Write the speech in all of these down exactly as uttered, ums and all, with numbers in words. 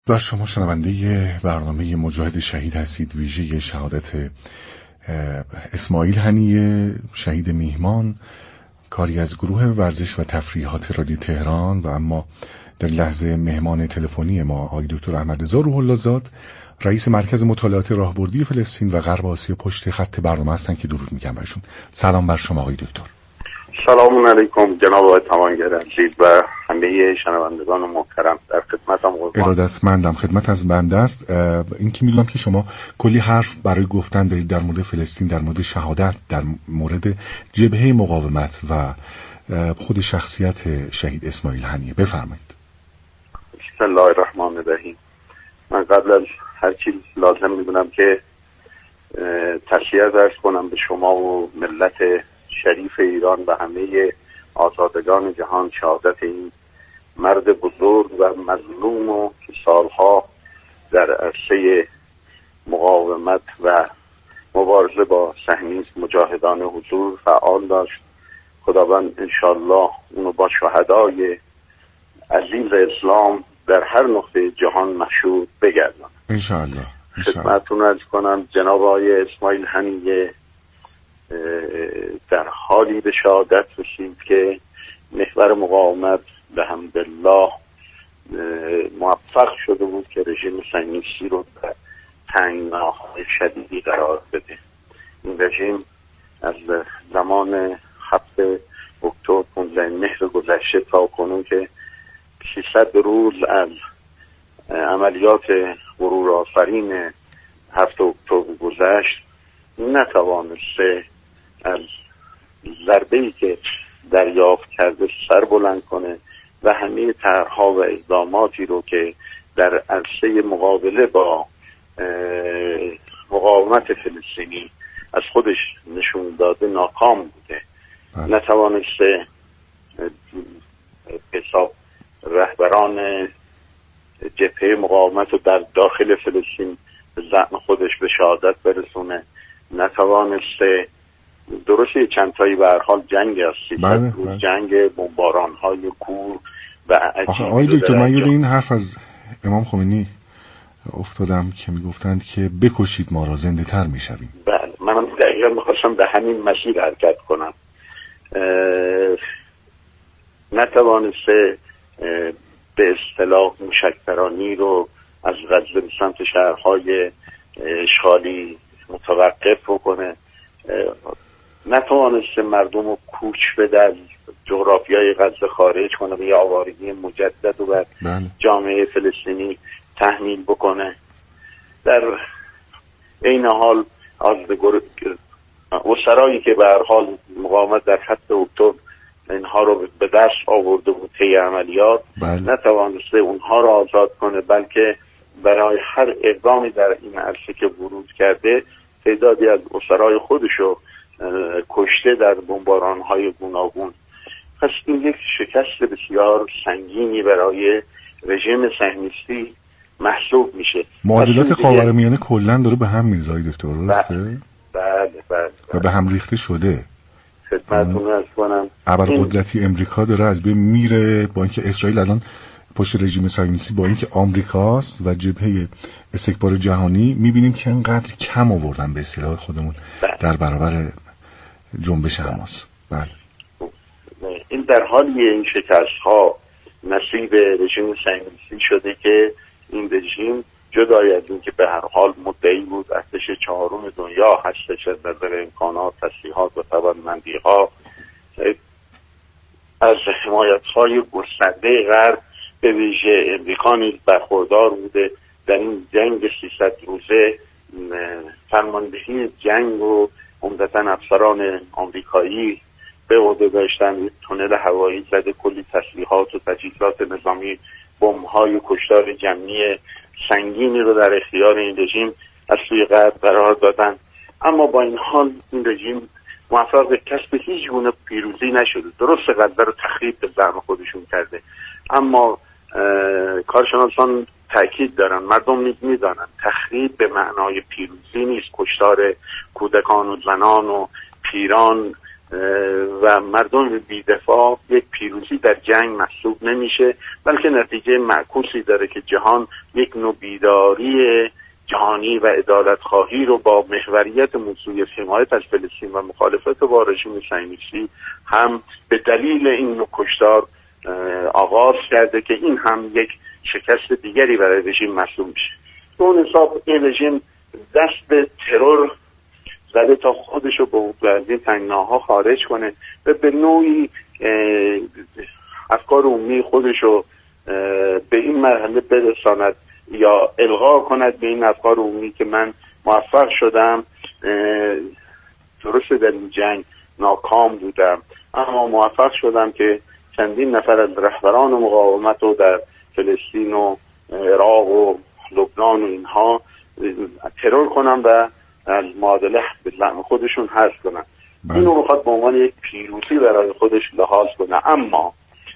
و شما شنونده برنامه مجاهد شهید هستید، ویژه شهادت اسماعیل هنیه شهید میهمان، کاری از گروه ورزش و تفریحات رادیو تهران. و اما در لحظه مهمان تلفنی ما آقای دکتر احمدرضا روح الله زاد، رئیس مرکز مطالعات راهبردی فلسطین و غرب آسیا پشت خط برنامه هستن که درود میگم برشون. سلام بر شما آقای دکتر. سلام علیکم جناب آقای توانگر عزیز و همه شنوندگان محترم، در خدمتم. ارادتمندم، خدمت از بنده است. این که میدونم که شما کلی حرف برای گفتن دارید در مورد فلسطین، در مورد شهادت، در مورد جبهه مقاومت و خود شخصیت شهید اسماعیل هنیه. بفرمایید. بسم الله الرحمن الرحیم. من قبل از هر چیز لازم میدونم که تشییع عرض کنم به شما و ملت شریف ایران و همه آزادگان جهان شهادت این مرد بزرگ و مظلوم و که سالها در عرصه مقاومت و مبارزه با صهیونیسم مجاهدان حضور فعال داشت. خداوند انشالله اونو با شهدای عزیز اسلام در هر نقطه جهان مشهود بگردن انشالله. خدمتتون عرض کنم جناب آقای اسماعیل هنیه در حالی به شهادت رسید که محور مقاومت به حمدالله موفق شده بود که رژیم صهیونیستی رو در تنگناهای شدیدی قرار بده. این رژیم از زمان هفت اکتبر پانزده مهر گذشته تا کنون که سیصد روز از عملیات غرور آفرین هفت اکتبر گذشت، نتوانسته از ضربه‌ای که دریافت کرده سر بلند کنه و همه طرح‌ها و اقداماتی رو که در عرصه مقابله با مقاومت فلسطینی از خودش نشون داده ناکام بوده. نتوانسته حساب رهبران جبهه مقاومت رو در داخل فلسطین به زعم خودش به شهادت برسونه. نتوانسته درسته چند تایی به هر حال جنگ است، بله، روز بله. جنگ بمباران های کور و عجیب. آقای دکتر من یاد این حرف از امام خمینی افتادم که میگفتند که بکشید ما را زنده تر میشویم. بله، منم دقیقا میخواستم به همین مسیر حرکت کنم. نتوانسته به اصطلاح موشک‌پرانی رو از غزه به سمت شهرهای اشغالی متوقف بکنه. نتوانسته مردم رو کوچ بده از جغرافیای غزه خارج کنه و یه آوارگی مجدد رو بر جامعه فلسطینی تحمیل بکنه. در این حال از اسرایی که به هر حال مقاومت در خط اکتبر اینها رو به دست آورده بود طی عملیات، بله. نتوانسته اونها رو آزاد کنه، بلکه برای هر اقدامی در این عرصه که ورود کرده تعدادی از اسرای خودشو کشته در بمباران‌های گوناگون. پس این یک شکست بسیار سنگینی برای رژیم صهیونیستی محسوب میشه. معادلات خاورمیانه کلا داره به هم میریزه دکتر، درسته؟ بله بله و به هم ریخته شده. خدمتتون عرض کنم ابرقدرتی امریکا داره از بین میره، با اینکه اسرائیل الان پشت رژیم صهیونیستی با اینکه آمریکاست و جبهه استکبار جهانی، میبینیم که انقدر کم آوردن به اصطلاح خودمون بله. در برابر جنبش حماس. بله. این در حالی این شکست ها نصیب رژیم صهیونیستی شده که این رژیم جدای از این که به هر حال مدعی بود ارتش چهارم دنیا هستش از نظر امکانات، تسلیحات و توانمندی ها، از حمایت های گسترده غرب به ویژه امریکا نیز برخوردار بوده. در این جنگ سیصد روزه فرماندهی جنگ و عمدتاً افسران آمریکایی به عهده داشتن. تونل هوایی زده، کلی تسلیحات و تجهیزات نظامی، بمب‌های کشتار جمعی سنگینی رو در اختیار این رژیم از سوی غرب قرار دادن. اما با این حال این رژیم موفق به کسب هیچ گونه پیروزی نشده. درست غزه رو تخریب به زعم خودشون کرده، اما کارشناسان تأکید دارن، مردم میدانن تخریب به معنای پیروزی نیست. کشتار کودکان و زنان و پیران و مردم بی‌دفاع یک پیروزی در جنگ محسوب نمیشه، بلکه نتیجه معکوسی داره که جهان یک نوع بیداری جهانی و عدالت خواهی رو با محوریت موضوع حمایت از فلسطین و مخالفت با رژیم صهیونیستی هم به دلیل این نوع کشتار آغاز کرده که این هم یک شکست دیگری برای رژیم محسوب میشه. به اون حساب این رژیم دست به ترور زده تا خودش رو به از این تنگناها خارج کنه و به نوعی افکار عمومی خودش رو به این مرحله برساند یا الغا کند به این افکار عمومی که من موفق شدم، درسته در این جنگ ناکام بودم اما موفق شدم که چندین نفر از رهبران مقاومت رو در فلسطین و عراق و لبنان و اینها ترور کنم و از معادله به زعم خودشون حذف کنن. اینو میخواد به عنوان یک پیروزی برای خودش لحاظ کنه. اما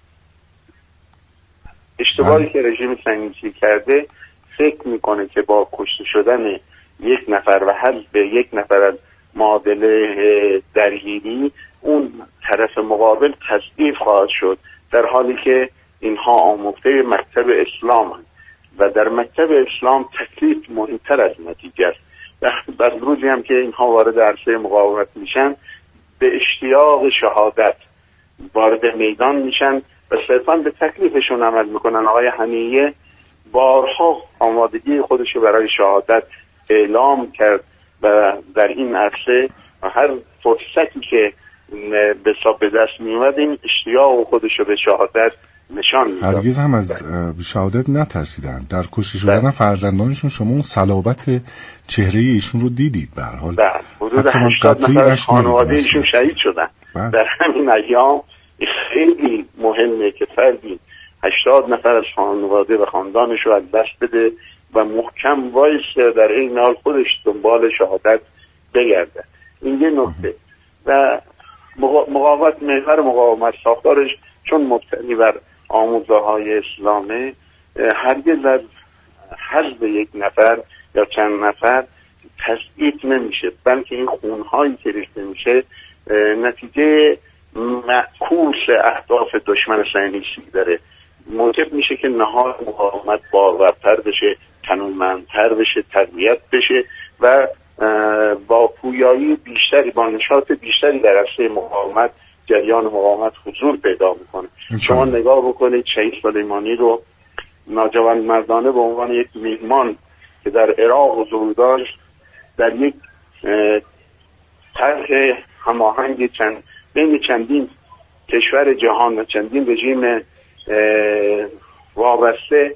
اشتباهی که رژیم صهیونیستی کرده فکر میکنه که با کشته شدن یک نفر و حذف به یک نفر از معادله درگیری اون طرف مقابل تضعیف خواهد شد، در حالی که اینها آموخته مکتب اسلام هست و در مکتب اسلام تکلیف مهمتر از نتیجه است. بعد روزی هم که اینها وارد عرصه مقاومت میشن به اشتیاق شهادت وارد میدان میشن و صرفا به تکلیفشون عمل میکنن. آقای حنیه بارها آمادگی خودش رو برای شهادت اعلام کرد و در این عرصه هر فرصتی که به حساب به دست میومد این اشتیاق خودش رو به شهادت نشان میداد. هرگز هم از شهادت نترسیدن. در کشته شدن فرزندانشون شما اون صلابت چهره ایشون رو دیدید. به هر حال حدود هشتاد نفر از خانواده ایشون شهید شدن. بله. در همین ایام خیلی مهمه که فردی هشتاد نفر از خانواده و خاندانش رو از دست بده و محکم وایسه در این حال خودش دنبال شهادت بگرده. این یه نکته. و مقاومت، محور مقاومت ساختارش چون مبتنی بر آموزه های اسلامه هرگز از حذف یک نفر یا چند نفر تضعیف نمیشه، بلکه این خونهایی که ریخته میشه نتیجه معکوس اهداف دشمن صهیونیستی داره، موجب میشه که نهاد مقاومت باورتر بشه، تنومندتر بشه، تقویت بشه و با پویایی بیشتری، با نشاط بیشتری در عرصه مقاومت جریان مقاومت حضور پیدا میکنه. شما نگاه بکنید شهید سلیمانی رو ناجوانمردانه به عنوان یک میهمان که در عراق حضور داشت در یک طرح هماهنگ چند بین چندین کشور جهان و چندین رژیم وابسته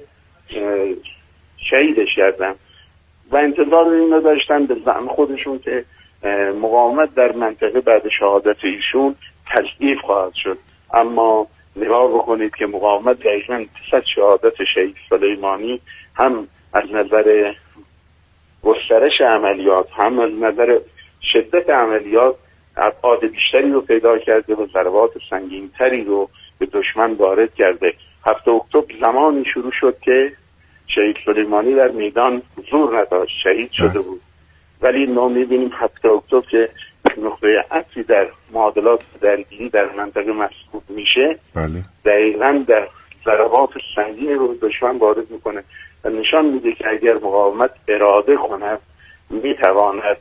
شهیدش کردن و انتظار اینو داشتن به زعم خودشون که مقاومت در منطقه بعد شهادت ایشون تضعیف خواهد شد. اما نگاه بکنید که مقاومت دقیقاً پس از شهادت شهید سلیمانی هم از نظر گسترش عملیات هم از نظر شدت عملیات ابعاد بیشتری رو پیدا کرده و ضربات سنگین‌تری رو به دشمن وارد کرده. هفته اکتبر زمانی شروع شد که شهید سلیمانی در میدان حضور نداشت، شهید شده بود، ولی ما می‌بینیم هفته اکتبر که نقطه عطفی در معادلات درگیری در منطقه محسوب میشه، بله. دقیقاً در ضربات سنگین رو دشمن وارد میکنه و نشان میده که اگر مقاومت اراده کنه میتواند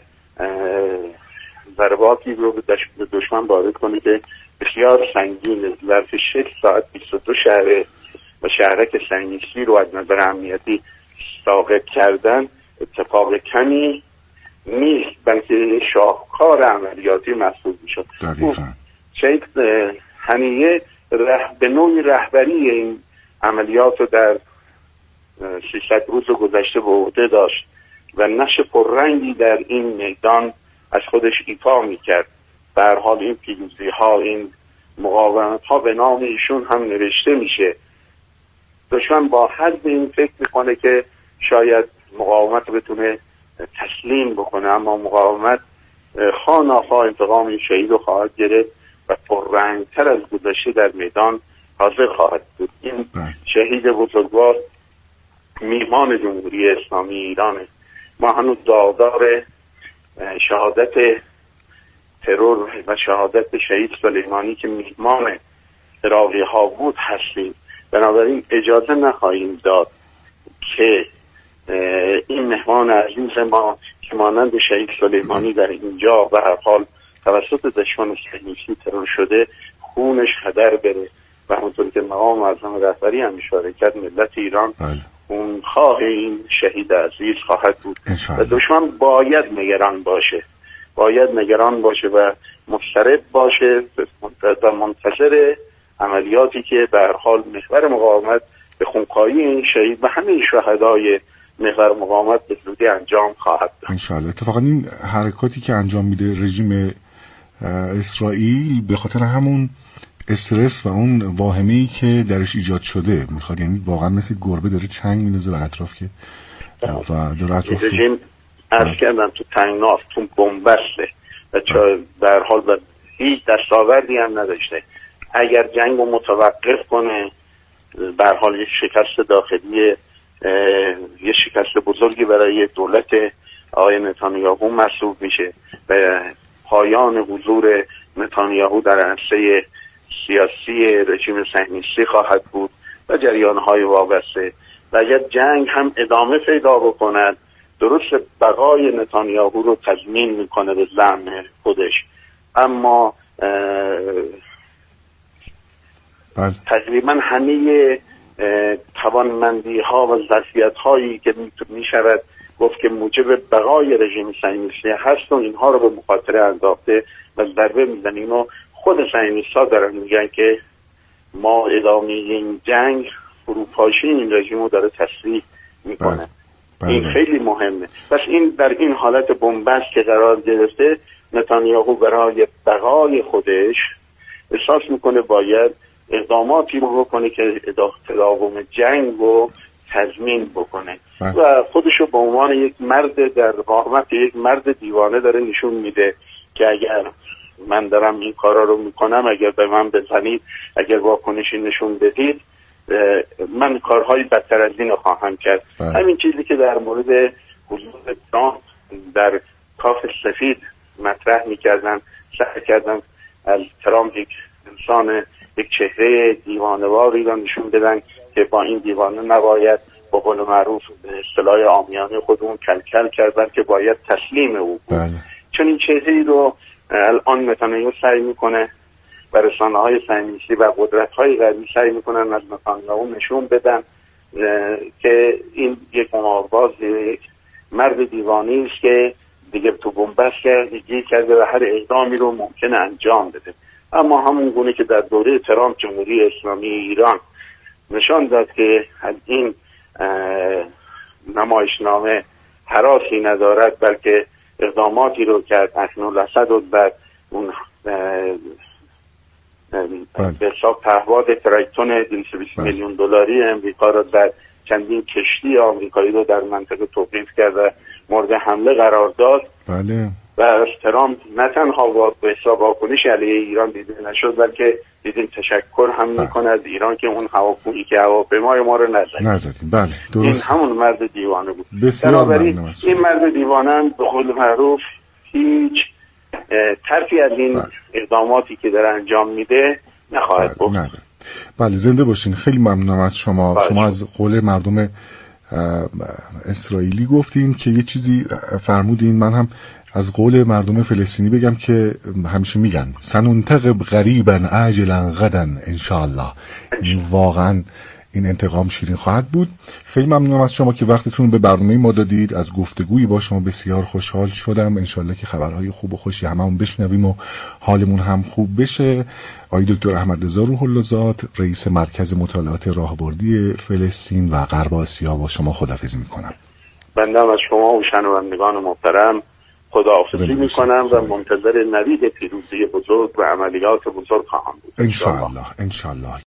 ضرباتی رو به دشمن وارد کنه که بسیار سنگین، ظرف شش ساعت بیست و دو شهر و شهرک صهیونیستی رو از نظر امنیتی ساقط کردن اتفاق کمی نیست، بلکه شاهکار عملیاتی محسوب میشد. شهید حنیه ره به نوعی رهبری این عملیات رو در سیصد روز گذشته به عهده داشت و نقش پررنگی در این میدان از خودش ایفا میکرد. به هر حال این پیروزی ها، این مقاومت ها به نام ایشون هم نوشته میشه. دشمن با حد این فکر میکنه که شاید مقاومت رو بتونه تسلیم بکنه، اما مقاومت خواه‌ناخواه انتقام این شهید رو خواهد گرفت و پررنگتر از گذشته در میدان حاضر خواهد بود. این شهید بزرگوار میهمان جمهوری اسلامی ایرانه. ما هنوز داغدار شهادت ترور و شهادت شهید سلیمانی که میهمان عراقی ها بود هستیم. بنابراین اجازه نخواهیم داد که این مهمان عزیز ما که مانند شهید سلیمانی در اینجا به هر حال توسط دشمن صهیونیستی ترور شده خونش هدر بره و همونطور که مقام معظم رهبری هم اشاره کرد ملت ایران خونخواه این شهید عزیز خواهد بود و دشمن باید نگران باشه باید نگران باشه و مضطرب باشه و منتظر عملیاتی که به هر حال محور مقاومت به خونخواهی این شهید و همه شهدای محور مقاومت به زودی انجام خواهد داد. انشاءالله. اتفاقا این حرکاتی که انجام میده رژیم اسرائیل به خاطر همون استرس و اون واهمه‌ای که درش ایجاد شده میخواد، یعنی واقعا مثل گربه داره چنگ میندازه به اطراف که و داره اطراف رژیم عرض کردم تو تنگناف تو بنبسته و در حال و هیچ دستاوردی هم نداشته. اگر جنگ رو متوقف کنه به هر حال یک شکست داخلی یه شکست بزرگی برای دولت آقای نتانیاهو محسوب میشه و پایان حضور نتانیاهو در عرصه سیاسی رژیم صهیونیستی خواهد بود و جریان‌های وابسته و اگر جنگ هم ادامه پیدا بکند درست بقای نتانیاهو رو تضمین میکنه به زعم خودش، اما تقریبا همه توانمندی ها و ظرفیت هایی که می شود گفت که موجب بقای رژیم صهیونیستی هست و اینها رو به مخاطره انداخته و ضربه میزنیم و خود صهیونیست ها دارن میگن که ما ادامه این جنگ فروپاشی این رژیم رو داره تسریع میکنه. این خیلی مهمه. پس این در این حالت بنبست که قرار گرفته نتانیاهو برای بقای خودش احساس میکنه باید اقداماتی رو بکنه که تداوم جنگ رو تضمین بکنه بله. و خودشو به عنوان یک مرد در قامت یک مرد دیوانه داره نشون میده که اگر من دارم این کارا رو میکنم، اگر به من بزنید، اگر واکنشی نشون بدید، من کارهای بدتر از این رو خواهم کرد بله. همین چیزی که در مورد حضور ترامپ در کاخ سفید مطرح میکردن، سعی کردن از ترامپ یک انسان یک چهره دیوانه‌واری را نشون بدن که با این دیوانه نباید با قول معروف به اصطلاح عامیانه خودمون کلکل کرد بلکه باید تسلیم او بود. بله. چون این چهره‌ای رو الان نتانیاهو سعی میکنه و رسانه‌های صهیونیستی و قدرت‌های غربی سعی میکنن از نتانیاهو نشون بدن که این یک قمارباز، یک مرد دیوانه‌ای است که دیگه تو بنبست گیر کرده و هر اقدامی رو ممکنه انجام بده. اما همون گونه که در دوره ترامپ جمهوری اسلامی ایران نشان داد که این نمایشنامه هراسی ندارد بلکه اقداماتی رو کرد، اکنون رسد و بعد اون به حساب پهپاد تریتون دویست و بیست میلیون دلاری امریکا را در چندین کشتی آمریکایی رو در منطقه توقیف کرد و مورد حمله قرار داد. بله. و از ترامپ نه تنها به حساب واکنش علیه ایران دیده نشد بلکه دیدیم تشکر هم میکنه از ایران که اون هواپویی که هواپیمای ما رو نزدیم نزدیم. بله درست. این همون مرد دیوانه بود. بنابراین این مرد دیوانه به قول معروف هیچ طرفی از این بله. اقداماتی که داره انجام میده نخواهد بود. بله. بله زنده باشین. خیلی ممنونم از شما. بله. شما از قول مردم اسرائیلی گفتین که یه چیزی فرمودین، من هم از قول مردم فلسطینی بگم که همیشه میگن سننتقب غریبا عاجلا غدا انشاءالله. این واقعا این انتقام شیرین خواهد بود. خیلی ممنونم از شما که وقتتون به برنامه ما دادید. از گفتگویی با شما بسیار خوشحال شدم. انشاءالله که خبرهای خوب و خوشی هممون بشنویم و حالمون هم خوب بشه. آقای دکتر احمدرضا روح الله زاد، رئیس مرکز مطالعات راهبردی فلسطین و غرب آسیا، با شما خداحافظی میکنم. بنده از شما و شنوندگان محترم خداحافظی میکنم و منتظر نوید پیروزی بزرگ و عملیات بزرگ خواهم بود. انشاءالله انشاءالله.